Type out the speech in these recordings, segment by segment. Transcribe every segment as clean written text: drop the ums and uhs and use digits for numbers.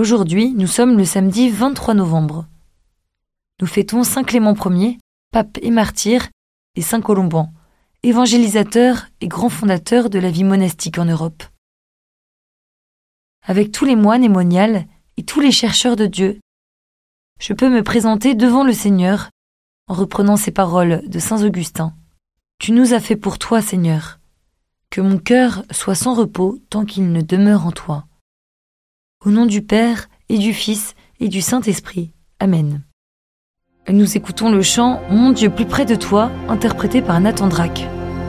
Aujourd'hui, nous sommes le samedi 23 novembre. Nous fêtons Saint Clément Ier, pape et martyr, et Saint Colomban, évangélisateur et grand fondateur de la vie monastique en Europe. Avec tous les moines et moniales et tous les chercheurs de Dieu, je peux me présenter devant le Seigneur en reprenant ces paroles de saint Augustin. Tu nous as fait pour toi, Seigneur, que mon cœur soit sans repos tant qu'il ne demeure en toi. Au nom du Père et du Fils et du Saint-Esprit. Amen. Nous écoutons le chant « Mon Dieu plus près de toi » interprété par Nathan Drake.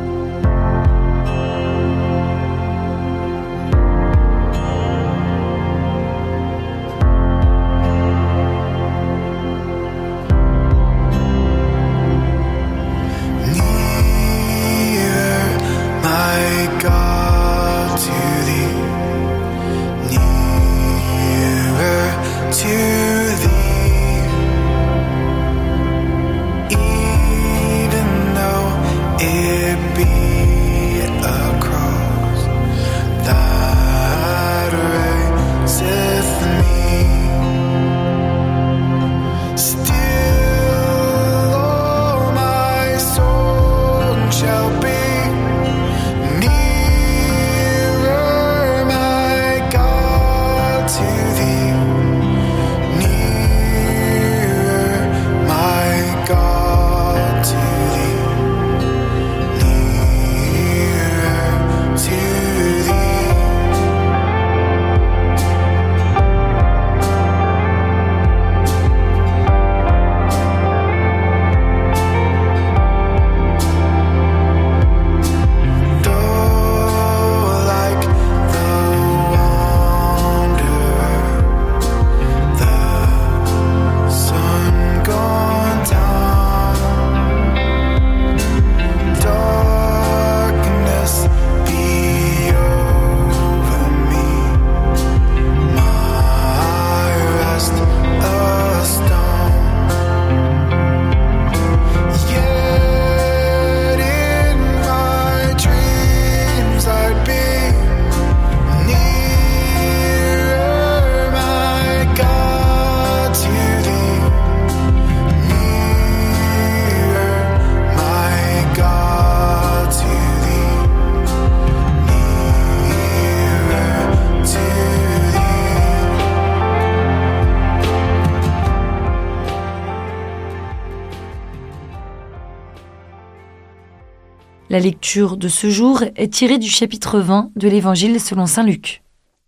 La lecture de ce jour est tirée du chapitre 20 de l'Évangile selon saint Luc.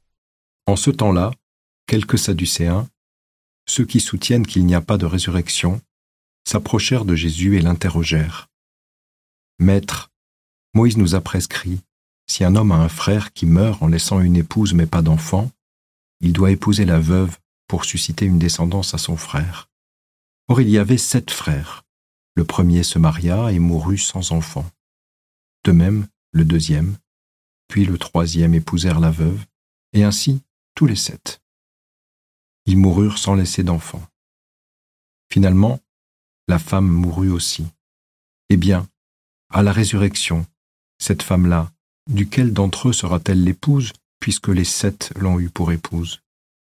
En ce temps-là, quelques Sadducéens, ceux qui soutiennent qu'il n'y a pas de résurrection, s'approchèrent de Jésus et l'interrogèrent. « Maître, Moïse nous a prescrit, si un homme a un frère qui meurt en laissant une épouse mais pas d'enfant, il doit épouser la veuve pour susciter une descendance à son frère. Or il y avait 7 frères. Le premier se maria et mourut sans enfant. De même, le deuxième, puis le troisième épousèrent la veuve, et ainsi tous les 7. Ils moururent sans laisser d'enfants. Finalement, la femme mourut aussi. Eh bien, à la résurrection, cette femme-là, duquel d'entre eux sera-t-elle l'épouse, puisque les 7 l'ont eue pour épouse ?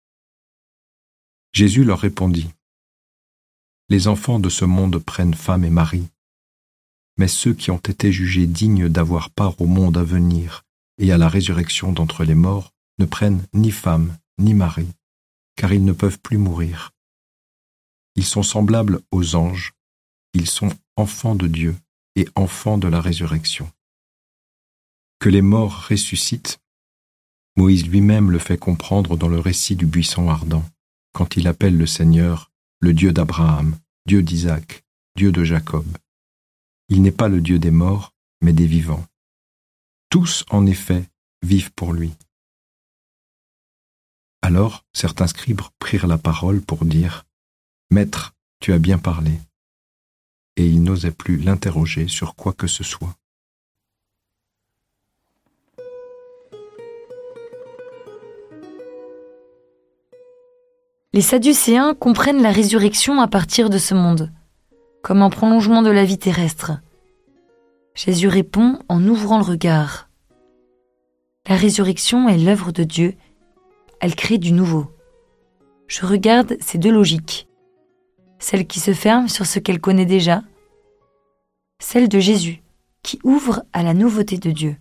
Jésus leur répondit, « Les enfants de ce monde prennent femme et mari, mais ceux qui ont été jugés dignes d'avoir part au monde à venir et à la résurrection d'entre les morts ne prennent ni femme ni mari, car ils ne peuvent plus mourir. Ils sont semblables aux anges, ils sont enfants de Dieu et enfants de la résurrection. Que les morts ressuscitent, Moïse lui-même le fait comprendre dans le récit du buisson ardent, quand il appelle le Seigneur le Dieu d'Abraham, Dieu d'Isaac, Dieu de Jacob. Il n'est pas le Dieu des morts, mais des vivants. Tous, en effet, vivent pour lui. » Alors, certains scribes prirent la parole pour dire « Maître, tu as bien parlé. » Et ils n'osaient plus l'interroger sur quoi que ce soit. Les Sadducéens comprennent la résurrection à partir de ce monde, comme un prolongement de la vie terrestre. Jésus répond en ouvrant le regard. La résurrection est l'œuvre de Dieu, elle crée du nouveau. Je regarde ces deux logiques. Celle qui se ferme sur ce qu'elle connaît déjà, celle de Jésus, qui ouvre à la nouveauté de Dieu.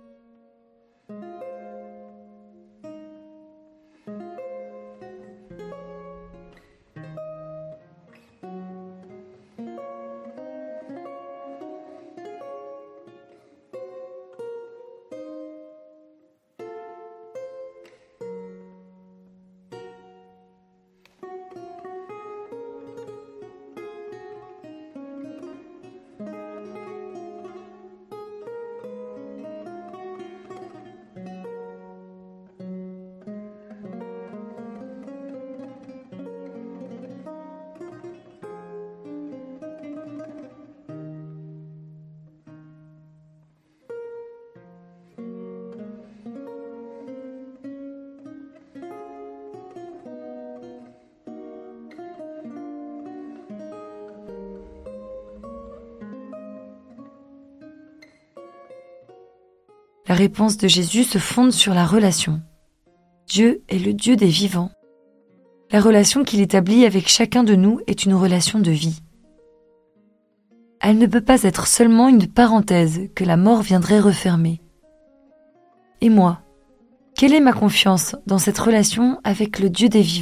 La réponse de Jésus se fonde sur la relation. Dieu est le Dieu des vivants. La relation qu'il établit avec chacun de nous est une relation de vie. Elle ne peut pas être seulement une parenthèse que la mort viendrait refermer. Et moi, quelle est ma confiance dans cette relation avec le Dieu des vivants ?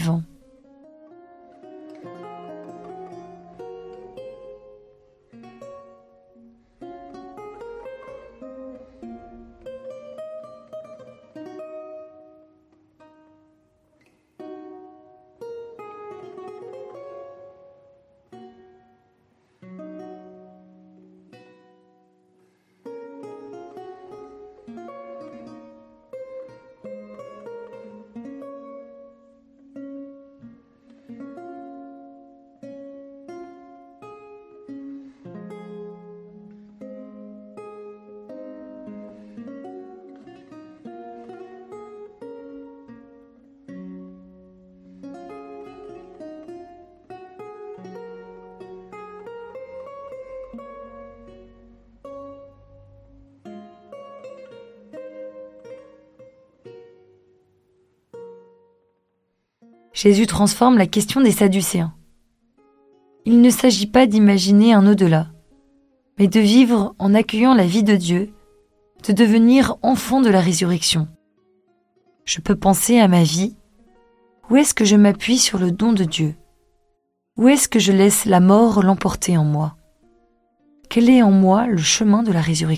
Jésus transforme la question des Sadducéens. Il ne s'agit pas d'imaginer un au-delà, mais de vivre en accueillant la vie de Dieu, de devenir enfant de la résurrection. Je peux penser à ma vie. Où est-ce que je m'appuie sur le don de Dieu ? Où est-ce que je laisse la mort l'emporter en moi ? Quel est en moi le chemin de la résurrection ?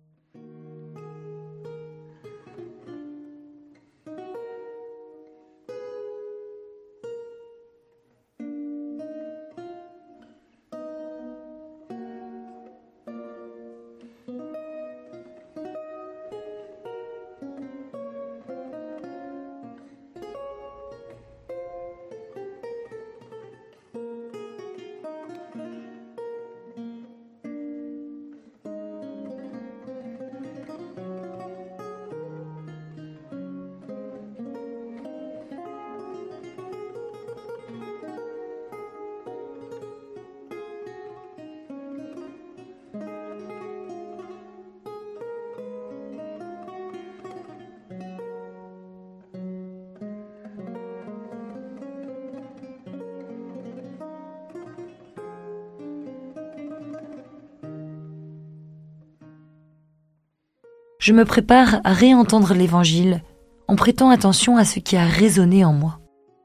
Je me prépare à réentendre l'Évangile en prêtant attention à ce qui a résonné en moi.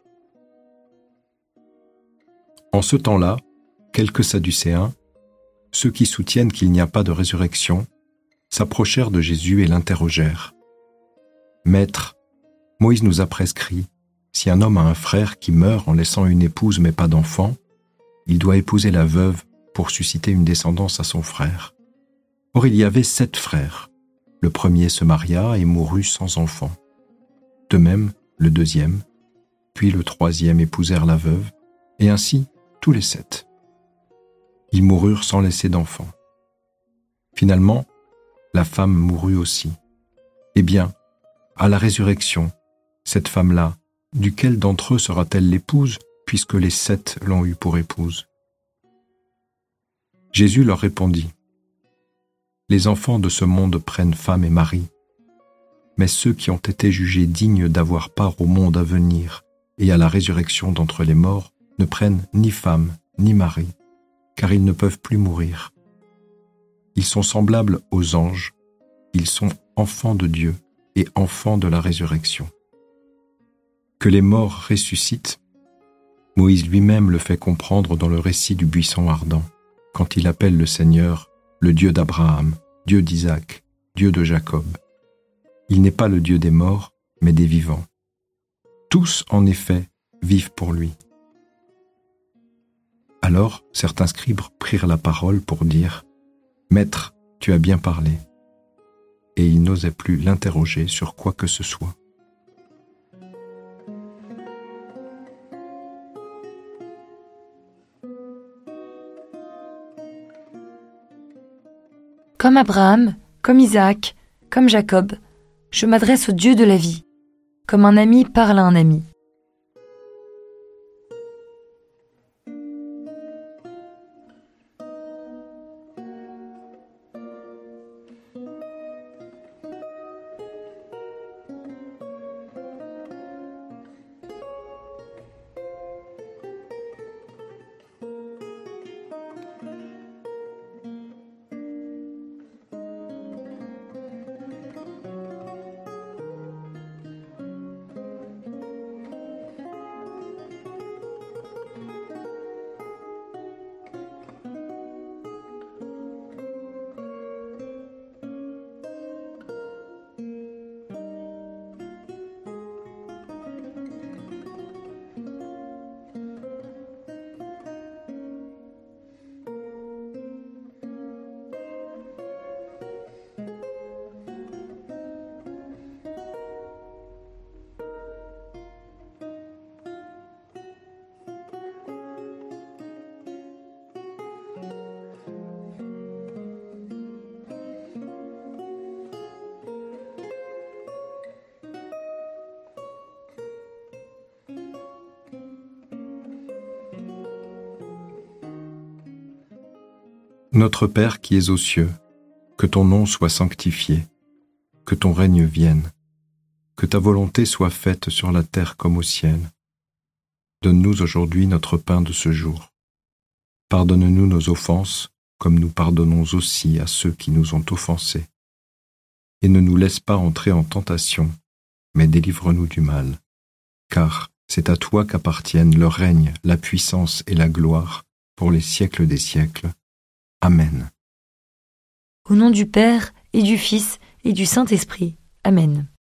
En ce temps-là, quelques Sadducéens, ceux qui soutiennent qu'il n'y a pas de résurrection, s'approchèrent de Jésus et l'interrogèrent. « Maître, Moïse nous a prescrit, si un homme a un frère qui meurt en laissant une épouse mais pas d'enfant, il doit épouser la veuve pour susciter une descendance à son frère. Or il y avait 7 frères. Le premier se maria et mourut sans enfant. De même, le deuxième, puis le troisième épousèrent la veuve, et ainsi tous les 7. Ils moururent sans laisser d'enfant. Finalement, la femme mourut aussi. Eh bien, à la résurrection, cette femme-là, duquel d'entre eux sera-t-elle l'épouse, puisque les 7 l'ont eue pour épouse ? Jésus leur répondit. Les enfants de ce monde prennent femme et mari, mais ceux qui ont été jugés dignes d'avoir part au monde à venir et à la résurrection d'entre les morts ne prennent ni femme ni mari, car ils ne peuvent plus mourir. Ils sont semblables aux anges, ils sont enfants de Dieu et enfants de la résurrection. Que les morts ressuscitent, Moïse lui-même le fait comprendre dans le récit du buisson ardent, quand il appelle le Seigneur le Dieu d'Abraham, Dieu d'Isaac, Dieu de Jacob. Il n'est pas le Dieu des morts, mais des vivants. Tous, en effet, vivent pour lui. Alors, certains scribes prirent la parole pour dire « Maître, tu as bien parlé », et ils n'osaient plus l'interroger sur quoi que ce soit. Comme Abraham, comme Isaac, comme Jacob, je m'adresse au Dieu de la vie, comme un ami parle à un ami. Notre Père qui es aux cieux, que ton nom soit sanctifié, que ton règne vienne, que ta volonté soit faite sur la terre comme au ciel. Donne-nous aujourd'hui notre pain de ce jour. Pardonne-nous nos offenses, comme nous pardonnons aussi à ceux qui nous ont offensés. Et ne nous laisse pas entrer en tentation, mais délivre-nous du mal. Car c'est à toi qu'appartiennent le règne, la puissance et la gloire pour les siècles des siècles. Amen. Au nom du Père et du Fils et du Saint-Esprit. Amen.